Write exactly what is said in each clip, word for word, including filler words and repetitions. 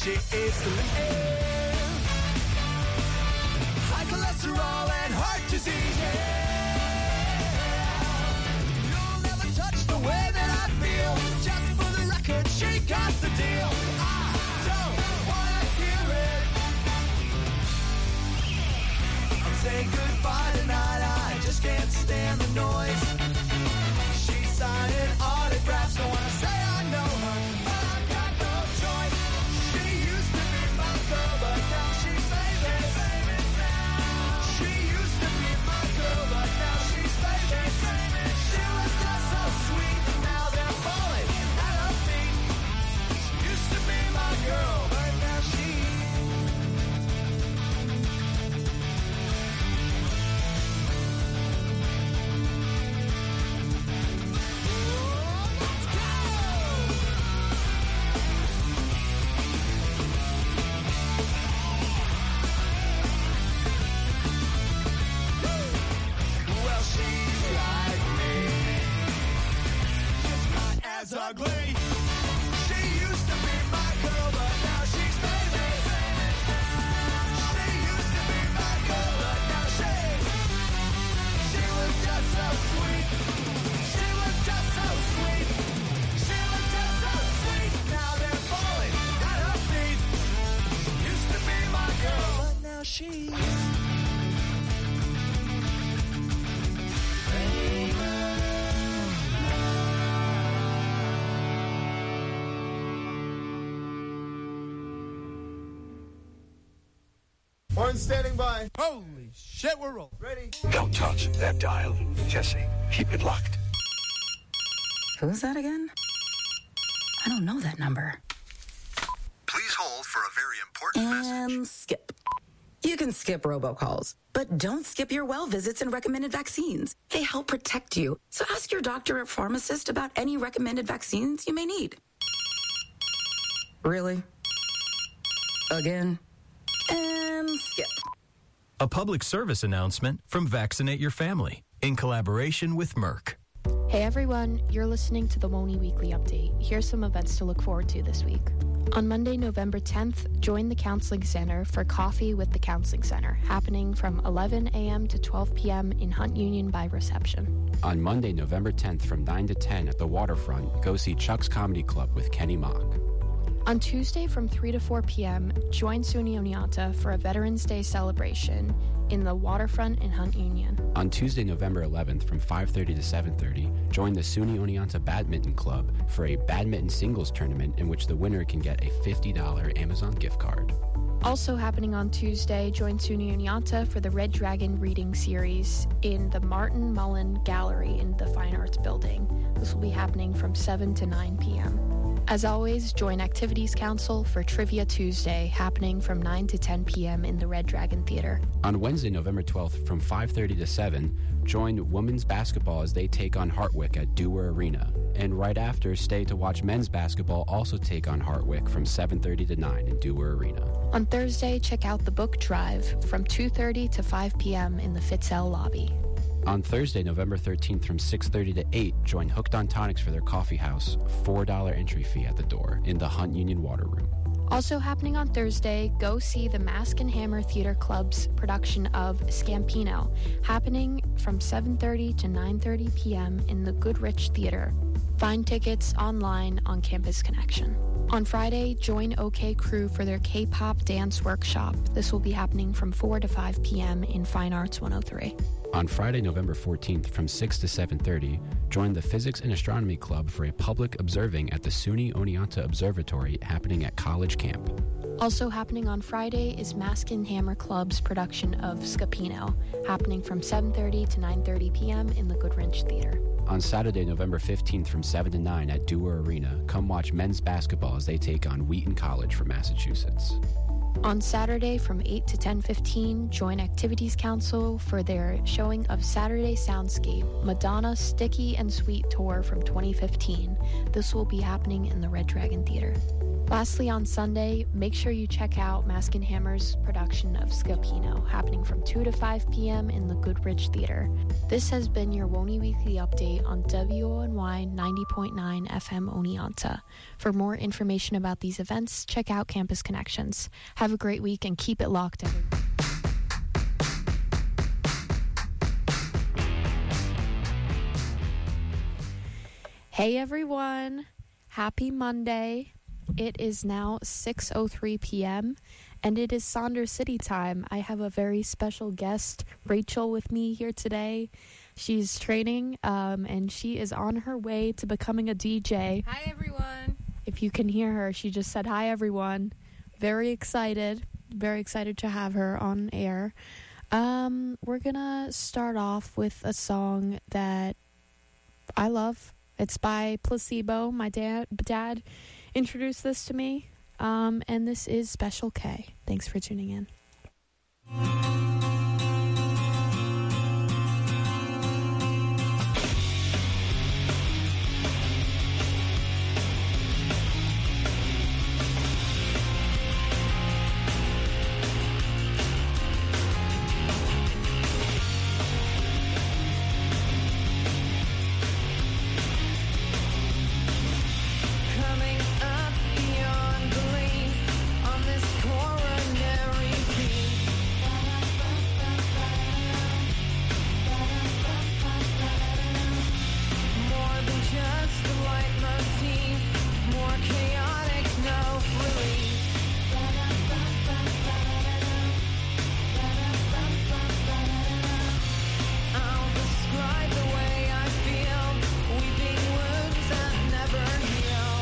she eats to live. High cholesterol and heart disease, yeah. You'll never touch the way that I feel. Just for the record, she got the deal. I don't wanna hear it. I'll say goodbye tonight, I just can't stand the noise. She's signing autographs, don't wanna say I know her, but I've got no choice. She used to be my girl, but now she's famous. She used to be my girl, but now she's famous. She was just so sweet, and now they're falling at her feet. She used to be my girl, but now she. As ugly. She used to be my girl, but now she's famous. She used to be my girl, but now she. She was just so sweet. She was just so sweet. She was just so sweet. Now they're falling at her feet. She used to be my girl, but now she's. Horn standing by. Holy shit, we're rolling. Ready? Don't touch that dial. Jesse, keep it locked. Who's that again? I don't know that number. Please hold for a very important And message. skip. You can skip robocalls, but don't skip your well visits and recommended vaccines. They help protect you. So ask your doctor or pharmacist about any recommended vaccines you may need. Really? Again? And skip. A public service announcement from Vaccinate Your Family in collaboration with Merck. Hey everyone, you're listening to the W O N I Weekly Update. Here's some events to look forward to this week. On Monday, November tenth, join the Counseling Center for Coffee with the Counseling Center, happening from eleven a.m. to twelve p.m. in Hunt Union by reception. On Monday, November tenth, from nine to ten at the Waterfront, go see Chuck's Comedy Club with Kenny Mock. On Tuesday from three to four p.m., join SUNY Oneonta for a Veterans Day celebration in the Waterfront in Hunt Union. On Tuesday, November eleventh, from five thirty to seven thirty, join the SUNY Oneonta Badminton Club for a badminton singles tournament in which the winner can get a fifty dollars Amazon gift card. Also happening on Tuesday, join SUNY Oneonta for the Red Dragon reading series in the Martin Mullen Gallery in the Fine Arts Building. This will be happening from seven to nine p.m. As always, join Activities Council for Trivia Tuesday, happening from nine to ten p.m. in the Red Dragon Theater. On Wednesday, November twelfth, from five thirty to seven, join women's basketball as they take on Hartwick at Dewar Arena. And right after, stay to watch men's basketball also take on Hartwick from seven thirty to nine in Dewar Arena. On Thursday, check out the Book Drive from two thirty to five p.m. in the Fitzell lobby. On Thursday, November thirteenth, from six thirty to eight, join Hooked on Tonics for their coffee house, four dollars entry fee at the door, in the Hunt Union Water Room. Also happening on Thursday, go see the Mask and Hammer Theater Club's production of Scampino, happening from seven thirty to nine thirty p.m. in the Goodrich Theater. Find tickets online on Campus Connection. On Friday, join OK Crew for their K-pop dance workshop. This will be happening from four to five p.m. in Fine Arts one oh three. On Friday, November fourteenth, from six to seven thirty, join the Physics and Astronomy Club for a public observing at the SUNY Oneonta Observatory happening at College Camp. Also happening on Friday is Mask and Hammer Club's production of Scapino, happening from seven thirty to nine thirty p.m. in the Goodrich Theater. On Saturday, November fifteenth, from seven to nine at Dewar Arena, come watch men's basketball as they take on Wheaton College from Massachusetts. On Saturday from eight to ten fifteen, join Activities Council for their showing of Saturday Soundscape, Madonna Sticky and Sweet Tour from twenty fifteen. This will be happening in the Red Dragon Theater. Lastly, on Sunday, make sure you check out Mask and Hammer's production of Scapino, happening from two to five p.m. in the Goodrich Theater. This has been your Woni Weekly Update on W O N Y ninety point nine F M Oneonta. For more information about these events, check out Campus Connections. Have a great week and keep it locked, everyone. Hey everyone, happy Monday. It is now six oh three p.m. and it is Saunders City time. I have a very special guest, Rachel, with me here today. She's training um, and she is on her way to becoming a D J. Hi everyone. If you can hear her, she just said hi everyone. Very excited, very excited to have her on air. Um, we're gonna start off with a song that I love. It's by Placebo. My dad dad introduced this to me, um, and this is Special K. Thanks for tuning in. Coming up beyond belief on this coronary beat. More than just a leitmotif, more chaotic, no relief. I'll describe the way I feel, weeping wounds that never heal.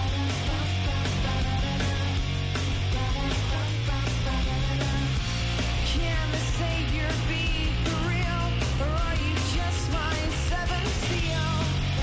Can the savior be for real, or are you just my seventh seal?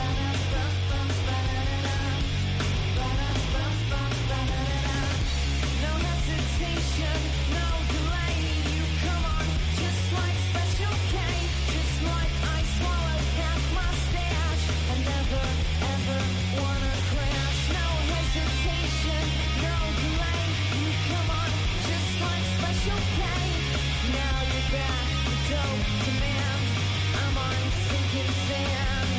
No hesitation, no delay, you come on, just like Special K, just like I swallowed half my stash. I never, ever wanna crash. No hesitation, no delay, you come on, just like Special K. Now you're back, the dope demand, I'm on sinking sand.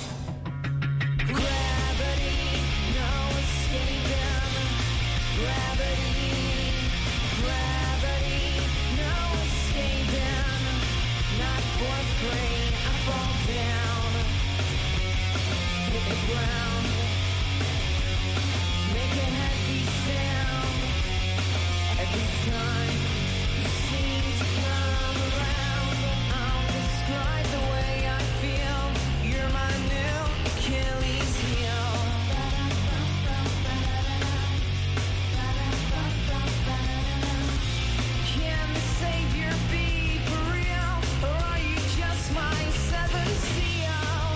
Gravity, no escaping. Gravity, gravity, no escaping. Not for free, I fall down. Hit the ground, make a heavy sound. Every time you seem to come around, I'll describe the way I feel. You're my new Achilles heel. Can the savior be for real, or are you just my seventh seal?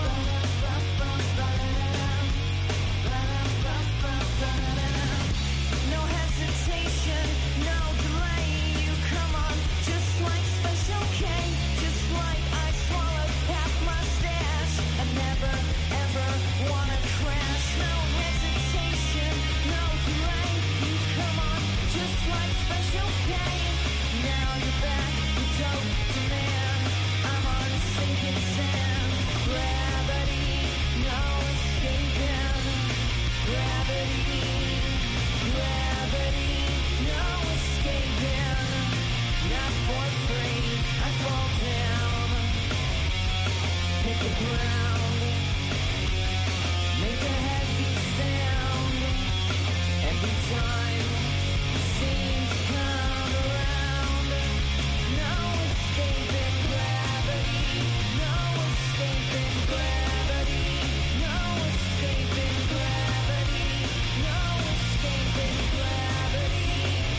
No hesitation, no delay, you come on, just like Special K, just like I swallowed half my stash. I never, ever wanna crash. No hesitation, no delay, you come on, just like Special K. Now you're back, the dope demand, I'm on sinking sand. Gravity, no escaping. Gravity, gravity, no escaping. Not for free, I fall down. Hit the ground, make a heavy sound. Every time you seem to come around. No escaping gravity, no escaping gravity, no escaping gravity, no escaping gravity.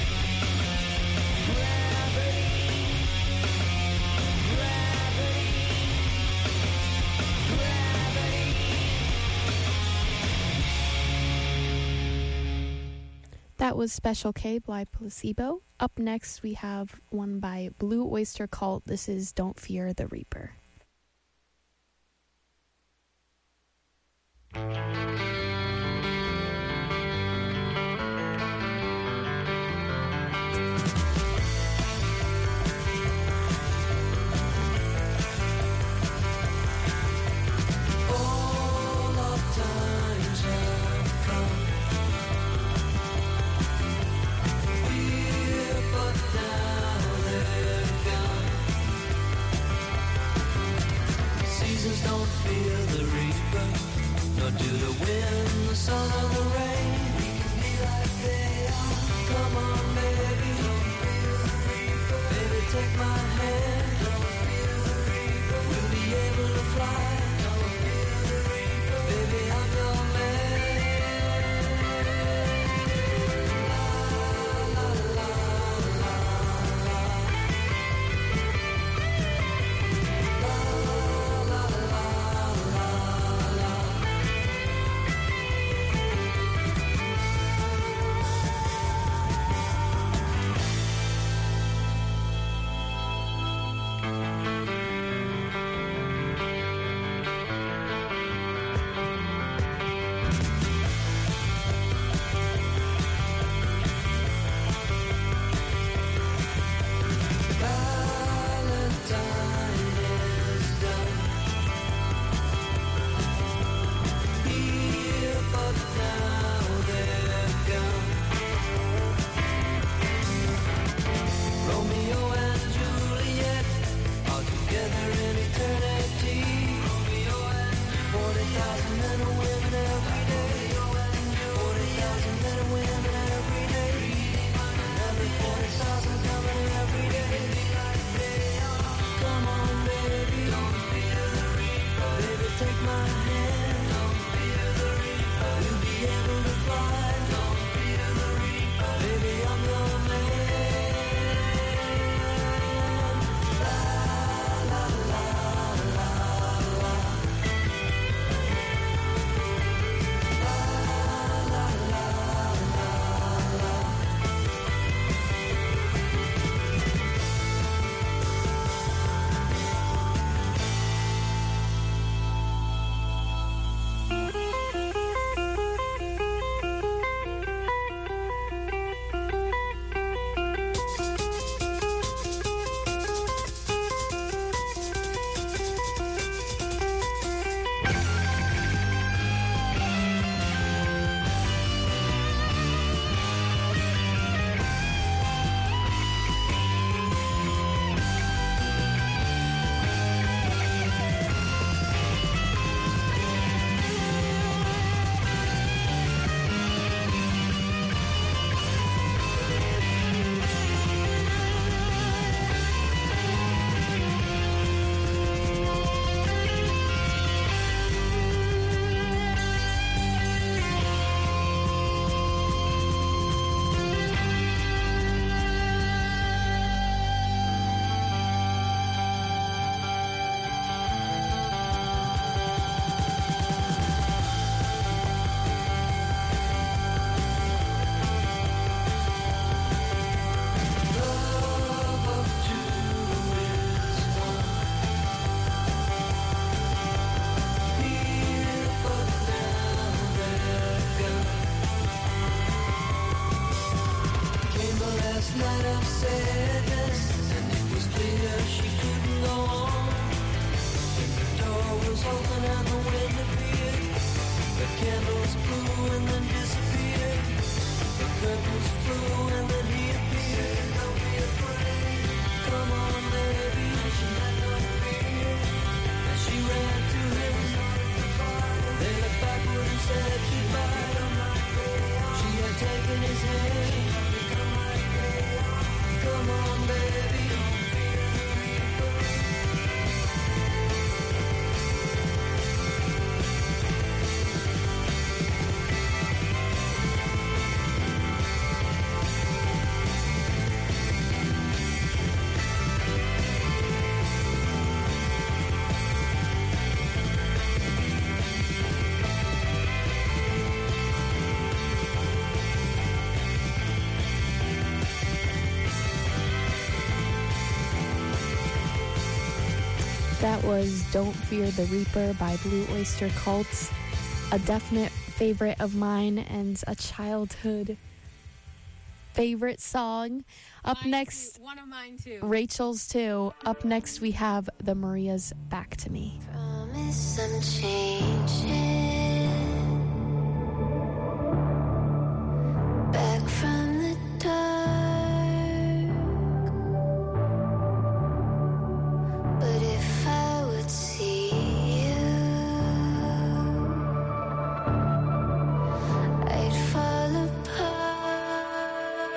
Gravity, gravity, gravity. That was Special K by Placebo. Up next, we have one by Blue Oyster Cult. This is Don't Fear the Reaper. Thank this night of sadness, and it was clear she couldn't go on. The door was open and the wind appeared. The candles blew and then disappeared. The curtains flew and then he appeared. Don't be afraid, come on baby, she had no fear. And she ran to him, they looked backward and said goodbye. She had taken his hand, come on baby. That was Don't Fear the Reaper by Blue Oyster Cult, a definite favorite of mine and a childhood favorite song. Up Mine next, too. One of mine too. Rachel's too. Up next, we have the Marias, Back to Me. Promise I'm changing. Back from the dark. But if I would see you, I'd fall apart.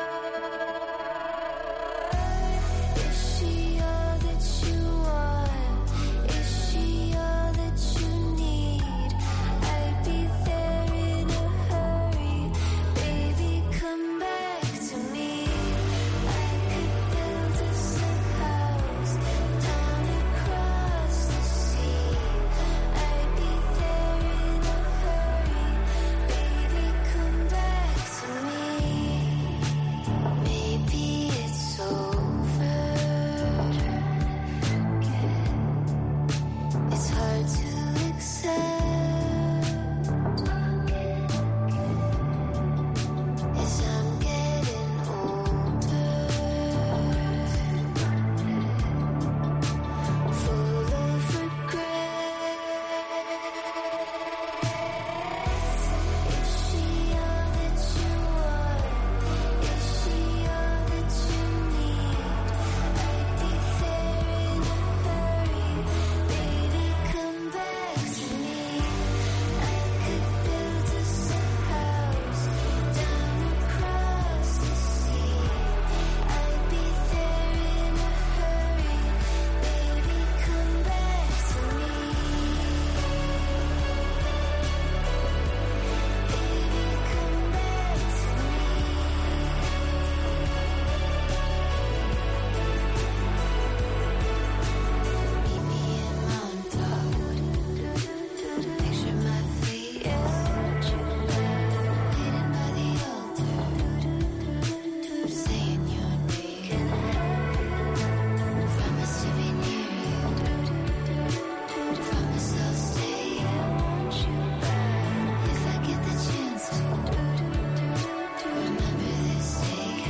Is she all that you want? Is she all that you need? I'd be there in a hurry. Baby, come back to me. I could build us a house down across the sea. I'd be there in a hurry. Baby, come back to me. Maybe it's over. It's hard to accept as I'm getting older, full of regret. Is she all that you want? Is she all that you need? I'd be there in a hurry. Baby, come back to me. I could build us a house down across the sea. I'd be there in a hurry. Baby, come back to me. Baby, come back to me. Meet me in Montauk. Picture my feet, hidden by the altar. Saying your name. Promise to be near you. Promise I'll stay. If I get the chance to. Remember this day.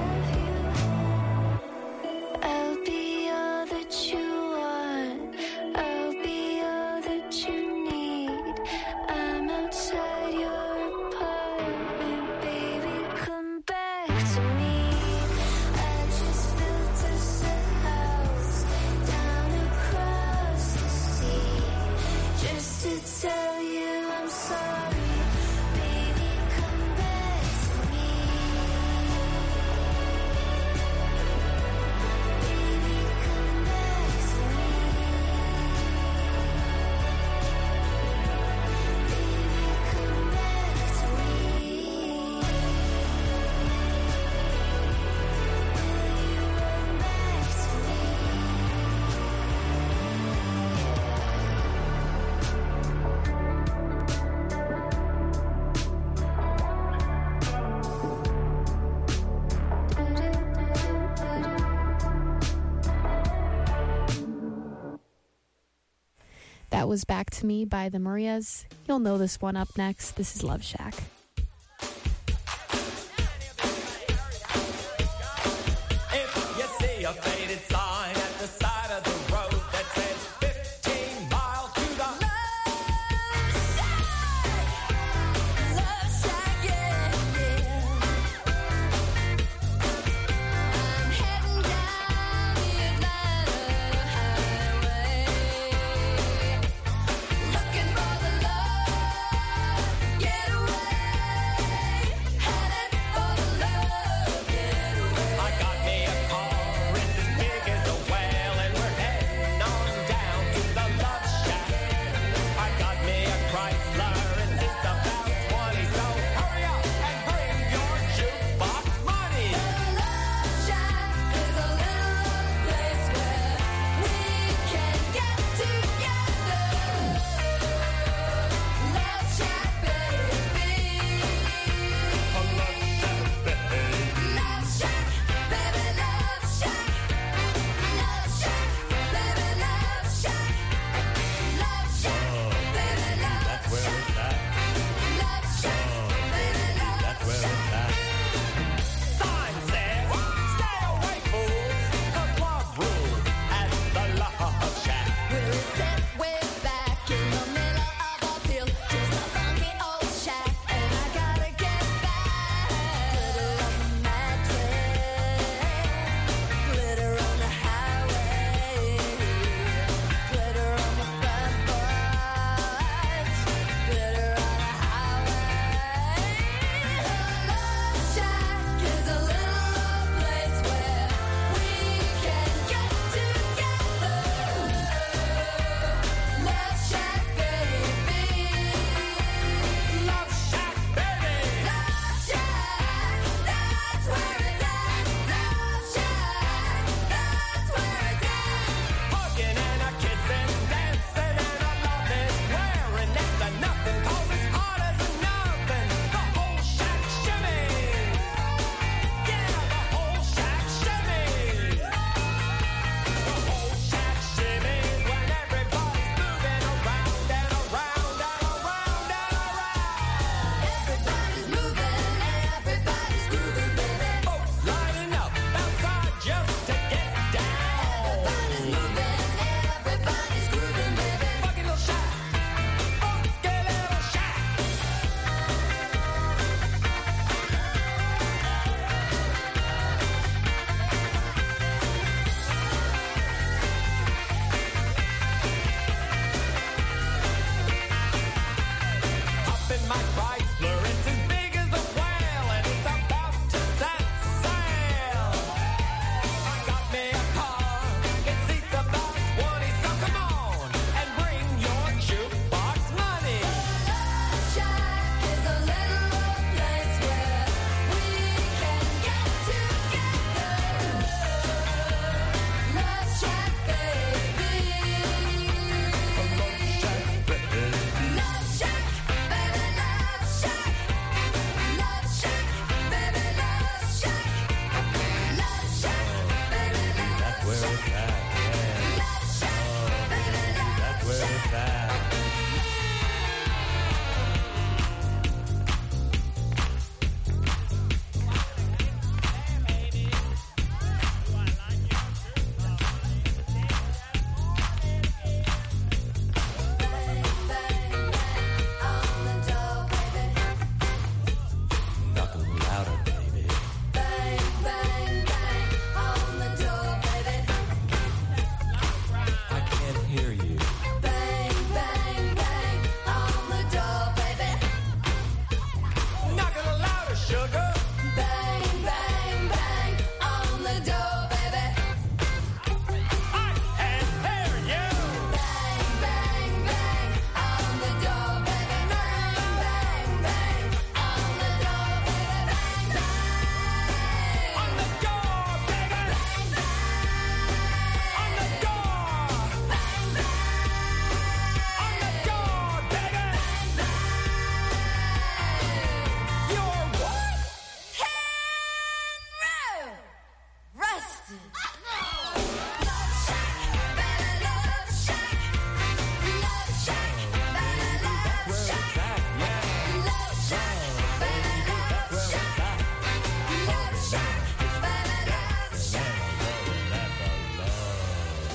I'll be all that you want. I'll be all that you need. I'm outside your apartment, baby. Come back to me. I just built us a house down across the sea, just to tell you I'm sorry. Baby, come back to me. Baby, come back to me. Baby, come back to me. Will you run back to That was Back to Me by the Marias. You'll know this one. Up next, this is Love Shack.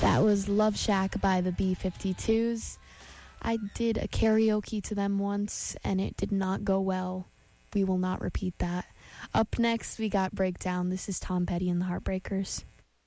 That was Love Shack by the B fifty-twos. I did a karaoke to them once, and it did not go well. We will not repeat that. Up next, we got Breakdown. This is Tom Petty and the Heartbreakers.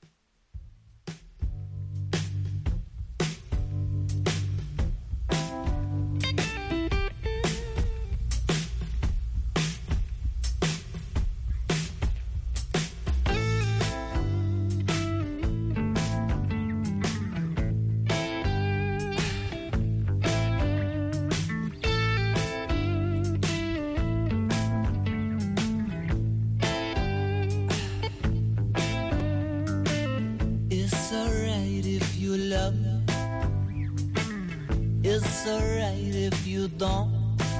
It's alright if you don't.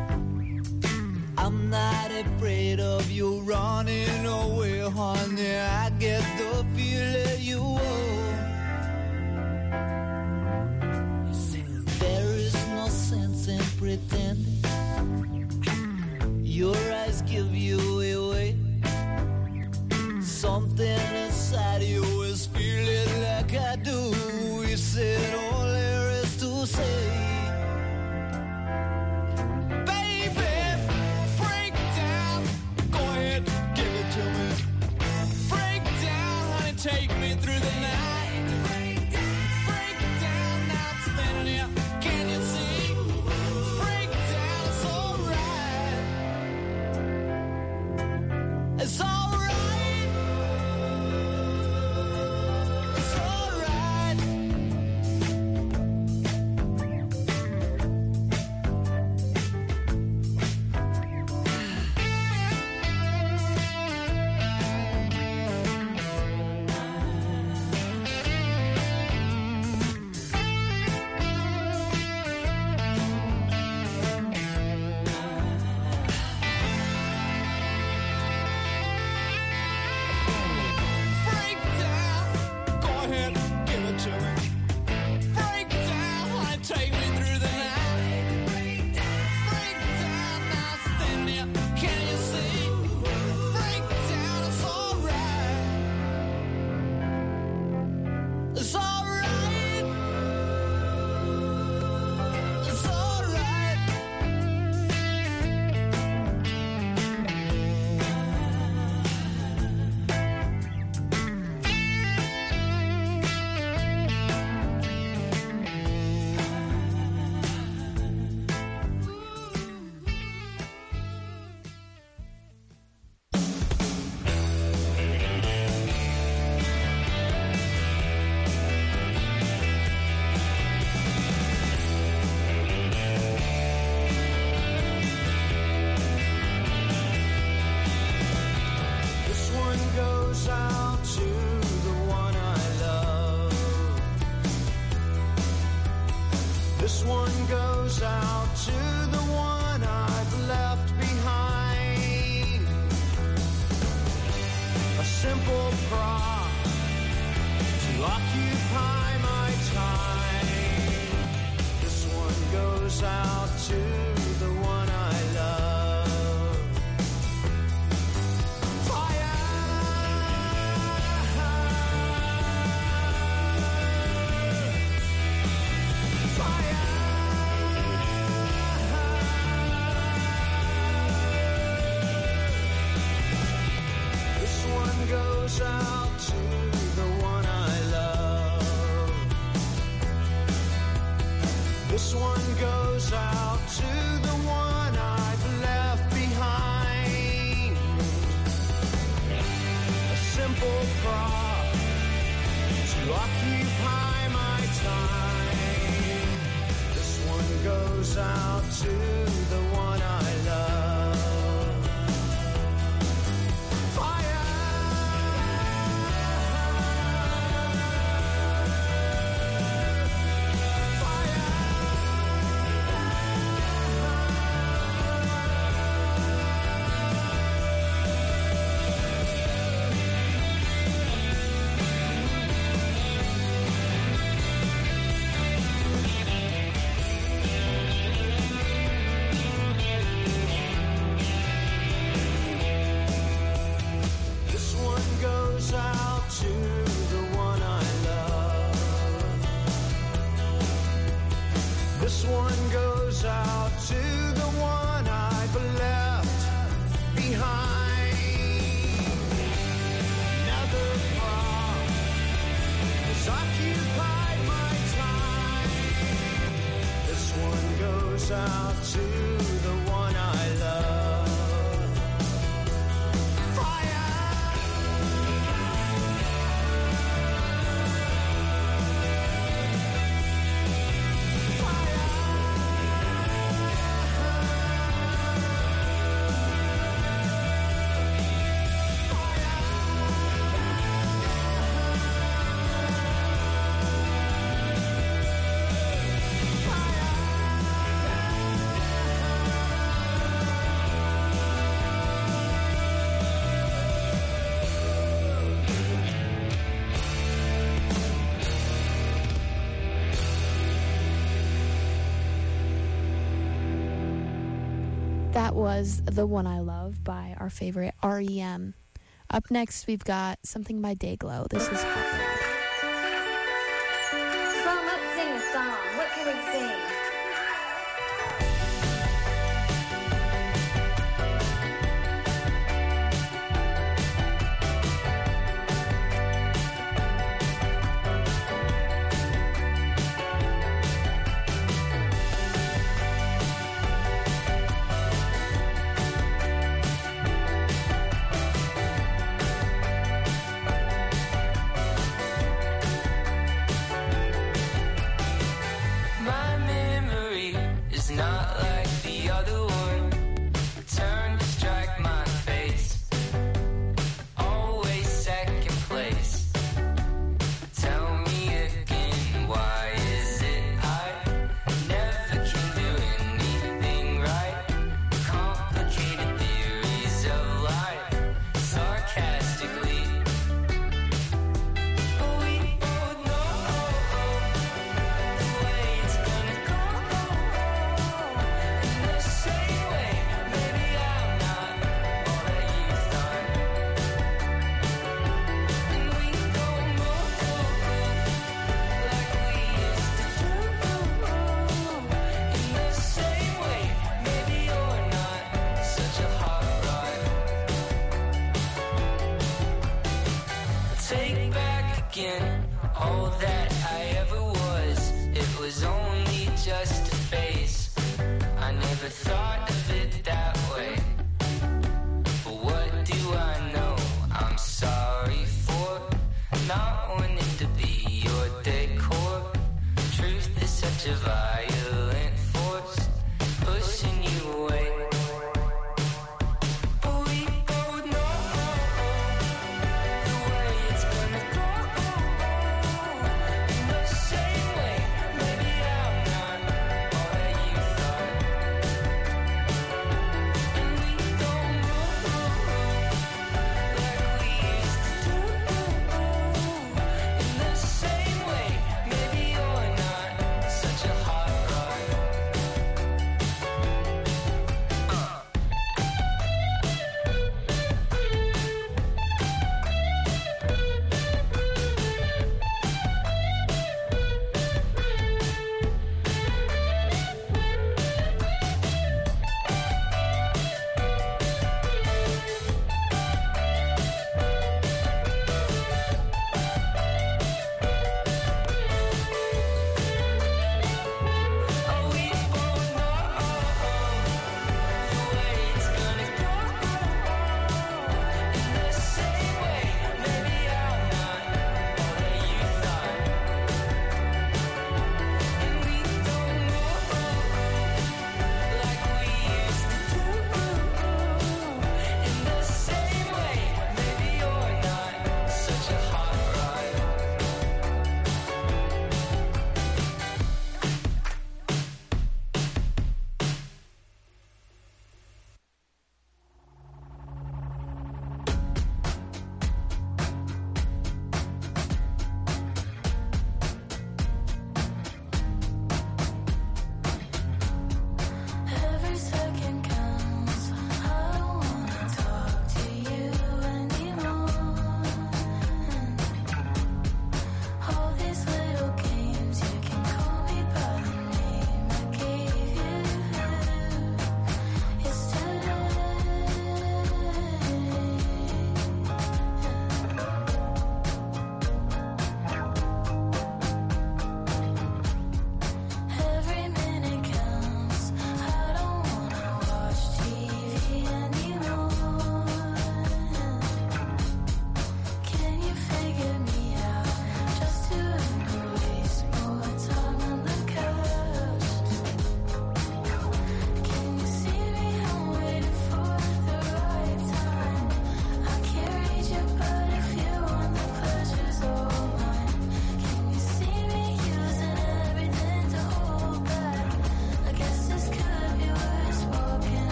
I'm not afraid of you running away, honey. I get the feeling you owe. There is no sense in pretending. Your eyes give you away. Something inside you is feeling like I do. Is it all there is to say? Take me through the night. Break down, break down, now it's standing here. Can you see? Break down, it's alright. It's alright. It's alright. This one goes out to has occupied my time. This one goes out to the one I love. That was The One I Love by our favorite R E M. Up next, we've got something by Dayglow. This is Hot Rod. So let's sing a song. What can we sing? Such a hot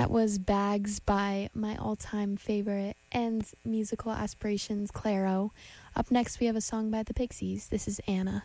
That was Bags by my all-time favorite and musical aspirations, Clairo. Up next, we have a song by the Pixies. This is Anna.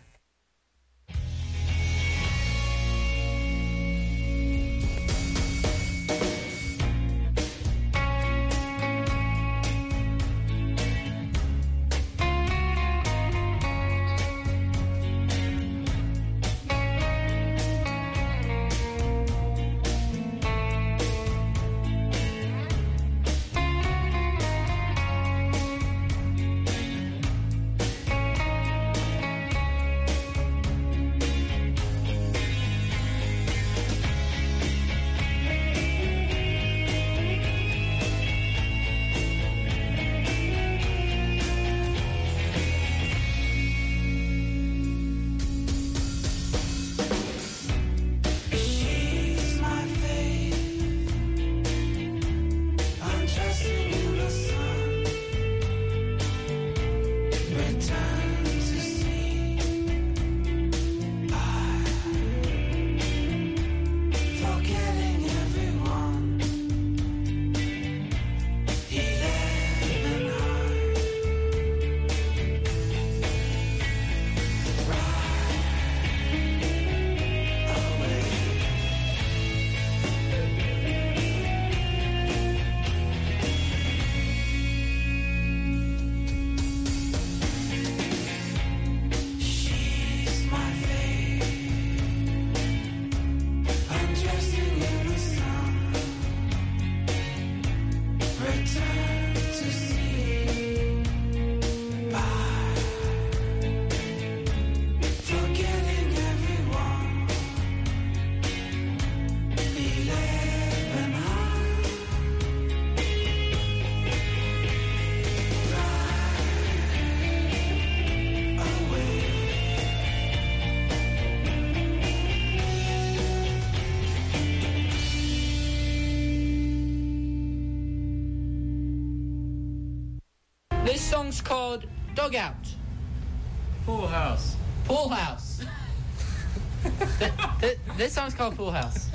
This song's called Dugout. Pool House. Pool House. th- th- this song's called Pool House.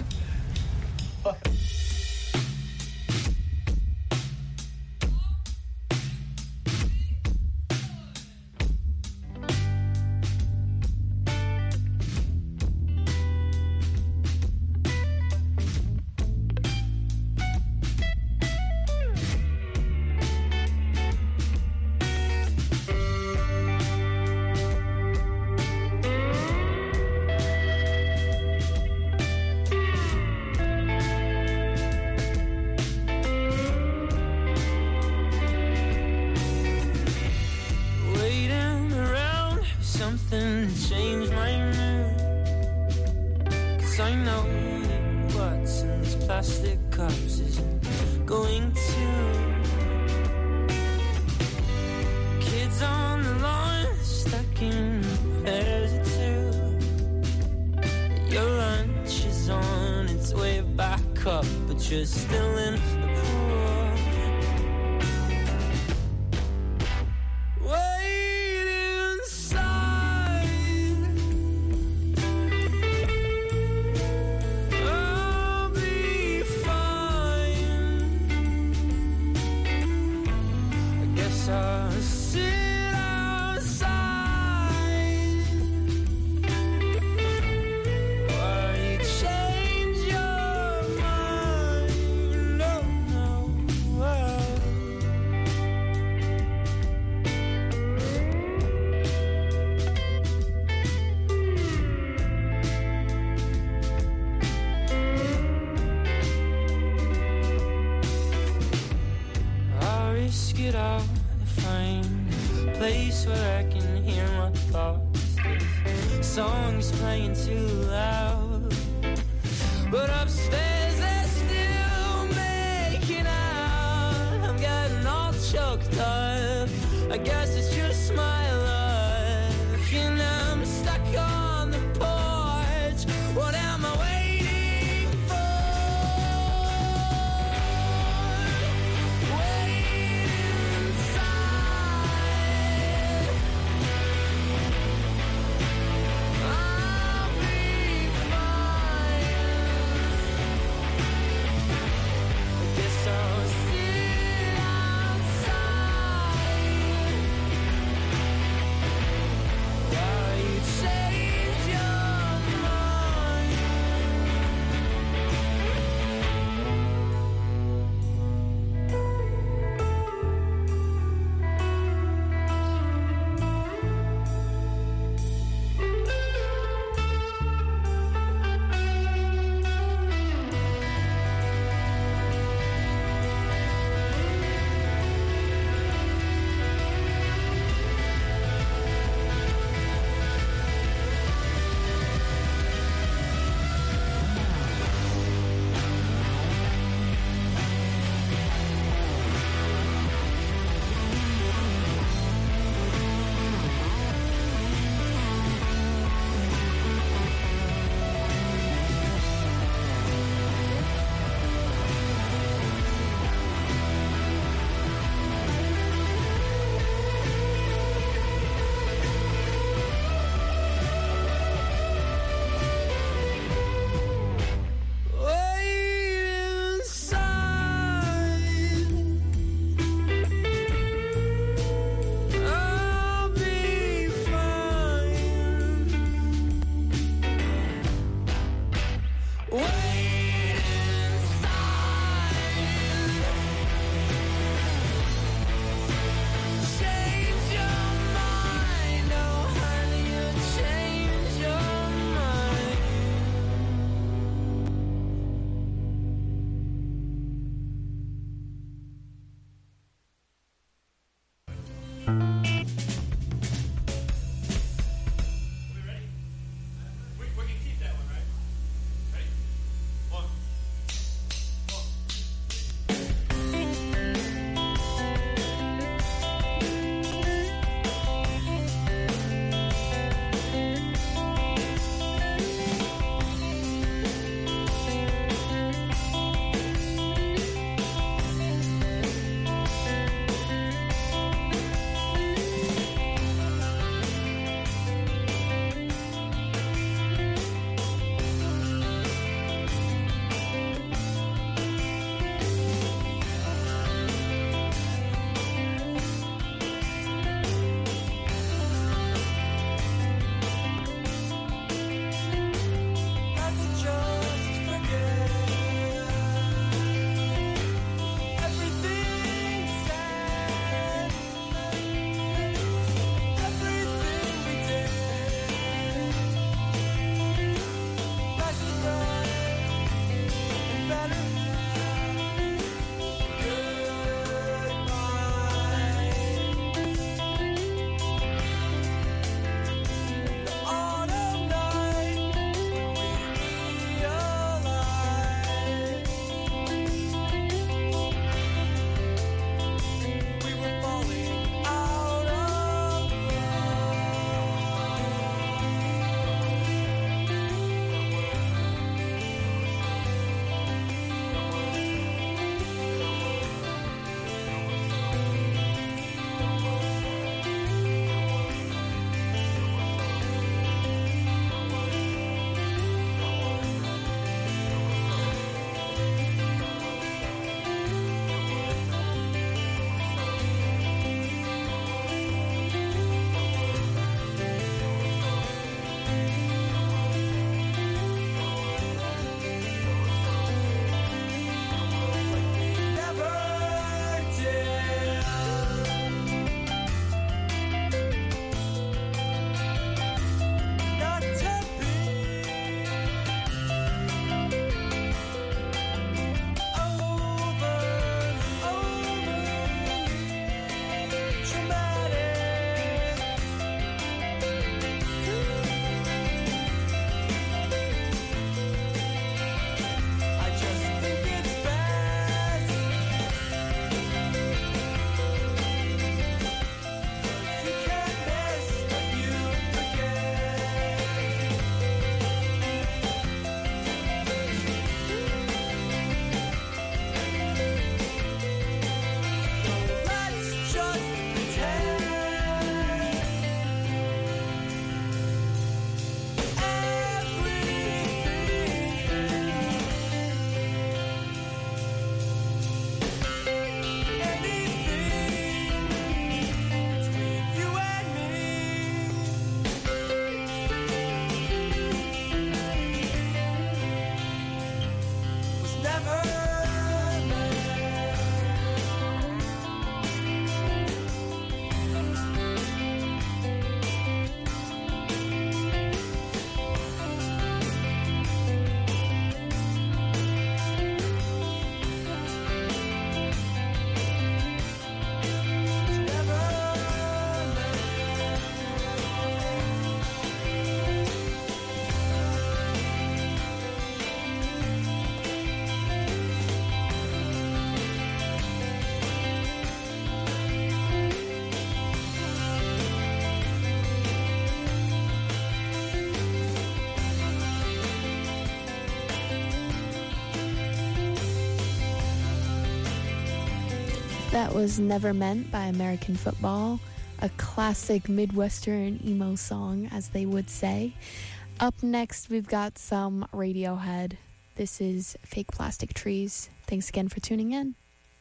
That was Never Meant by American Football, a classic Midwestern emo song, as they would say. Up next, we've got some Radiohead. This is Fake Plastic Trees. Thanks again for tuning in.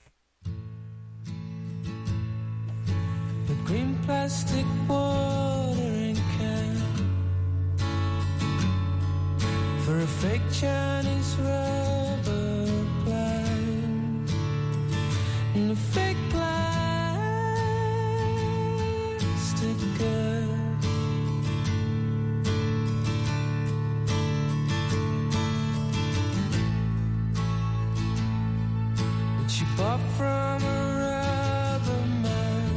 The green plastic watering can for a fake Chinese rubber plant and a fake plastic girl. That she bought from a rubber man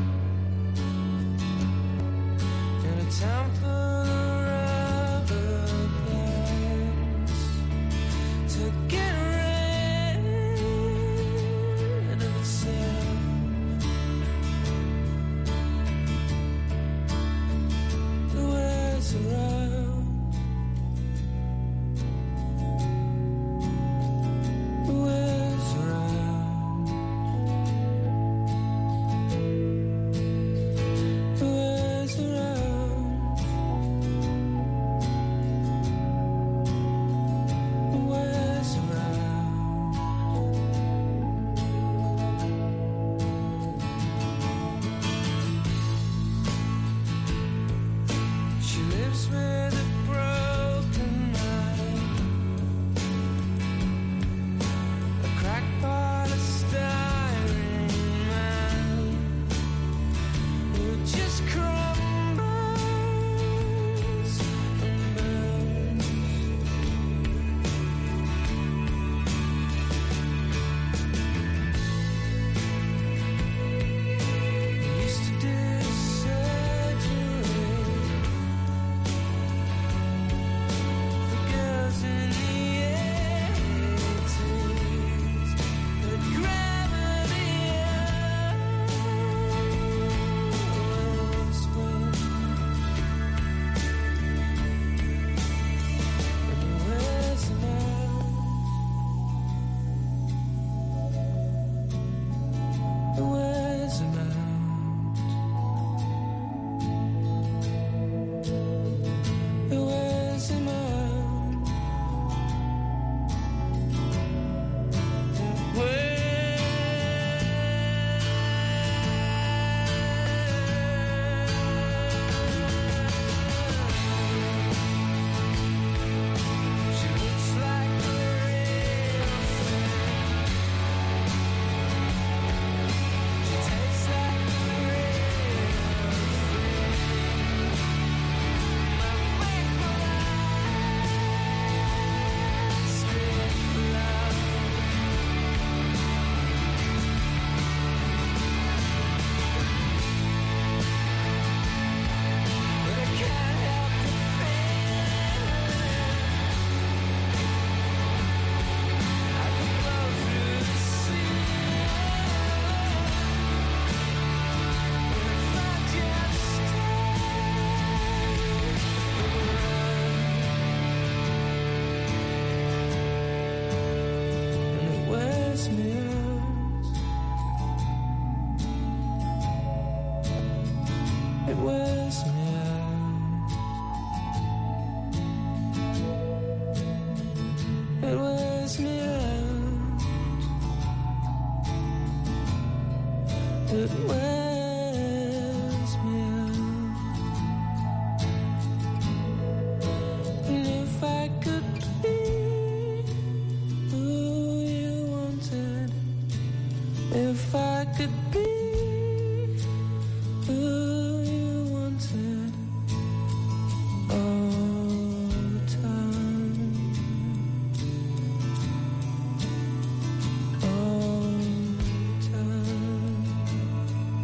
in a town full of rubber plants to get rid of itself. The world's around. The world's around. The world's around. The world's around. She lives with a broken mind, a crackpot, a styrene man who just crumbles and burns. He used to do surgery for girls in the eighties, but gravity always wins. And the world's around. The world's around. The world's around. She looks like a real friend. She tastes like a real friend. My fake plastic love. But I can't help the feeling. I could blow through the ceiling if I just stayed. And it wears me out. It wears me out. It wears me out. It wears me out. And if I could be who you wanted, if I could be who you wanted all the time, all the time.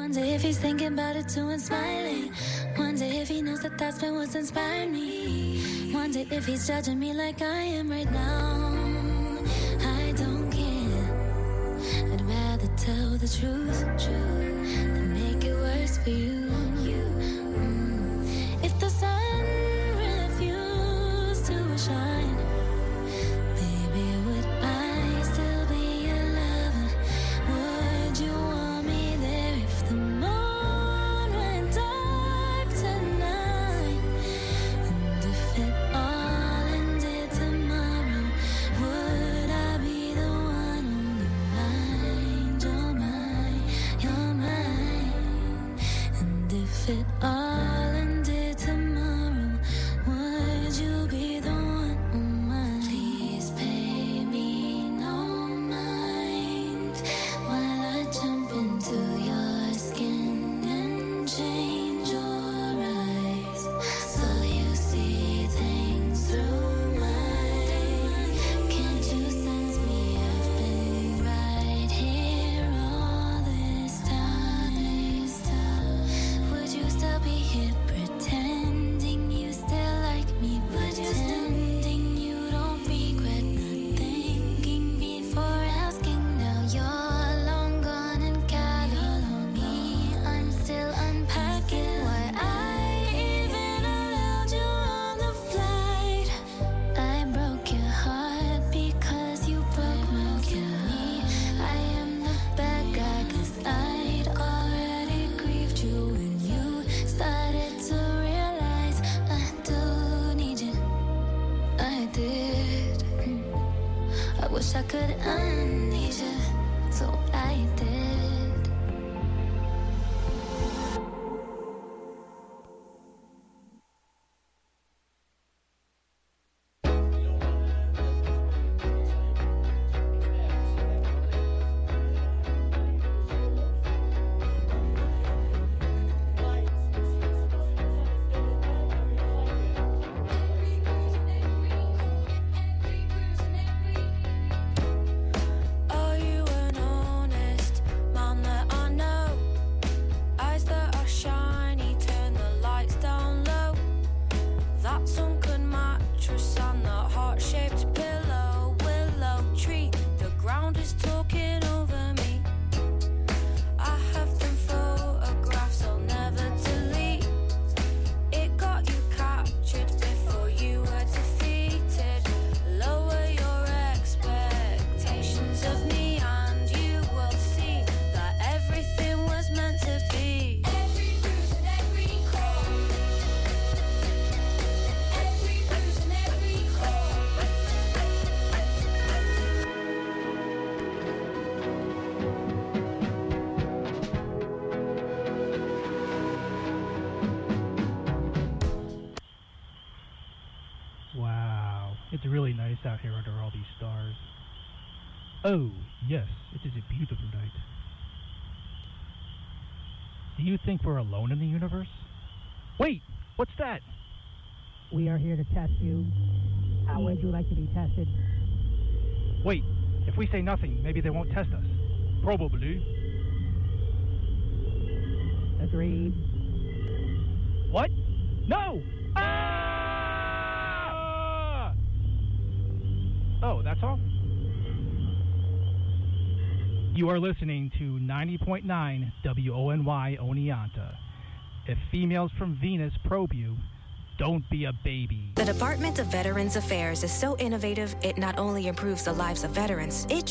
Wonder if he's thinking about it too and smiling. Wonder if he knows that that's been what's inspired me. Wonder if he's judging me like I am right now. I don't care. I'd rather tell the truth, truth than make it worse for you. Mm. If the sun refused to shine, baby, would I still be your lover? Would you want me there if the moon went dark tonight? And if it all ended tomorrow, would I be the one on your mind? You're mine, you're mine. And if it all ended tomorrow, would you be the one on mine? Please pay me no mind while I jump into your skin and change your eyes, so you see things through mine. Can't you sense me? I've been right here all this time. Would you still be here pretending you still like me? Pretending you don't regret not thinking before asking. Now you're long gone and calling me. I'm still unpacking. Why I even allowed you on the flight? I broke your heart because you broke my me. I am the bad guy 'cause I'd already grieved you when you started to realize I do need you. I did. I wish I could unleash you, so I did. Are you an honest man that I know? Eyes that are shiny, turn the lights down low. That sunken mattress and that heart-shaped pillow, willow tree, the ground is talking over me. I have them photographs I'll never delete. It got you captured before you were defeated. Lower your expectations of me and you will see that everything was meant to be. Every bruise and every crack, every bruise and every crack. Wow, it's really nice out here under all these stars. Oh, yes, it is a beautiful night. Do you think we're alone in the universe? Wait, what's that? We are here to test you. How would you like to be tested? Wait, if we say nothing, maybe they won't test us. Probably. Agreed. What? No! Ah! Oh, that's all? You are listening to ninety point nine W O N Y Oneonta. If females from Venus probe you, don't be a baby. The Department of Veterans Affairs is so innovative, it not only improves the lives of veterans, it